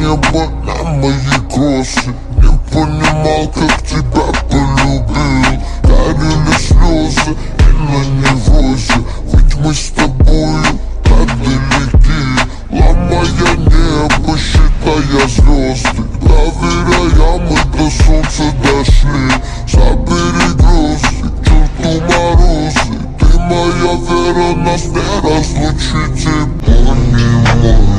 небо на мои кроссы. Не понимал, как тебя полюбил. Горели слезы и на неврозе. Ведь мы с тобою так далеки, ломая небо, считая звезды. Проверяя, мы до солнца дошли. Забери грозы, к черту морозы. Ты моя вера, нас не разлучите. Понимаю.